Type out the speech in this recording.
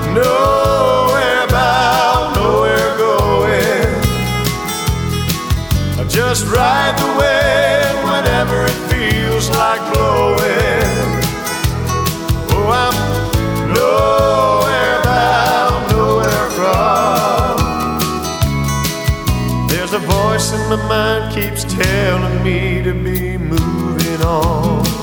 nowhere bound, nowhere going. I just ride the wind whenever it feels like blowing. Oh, I'm nowhere bound, nowhere from. There's a voice in my mind keeps telling me to be moving on.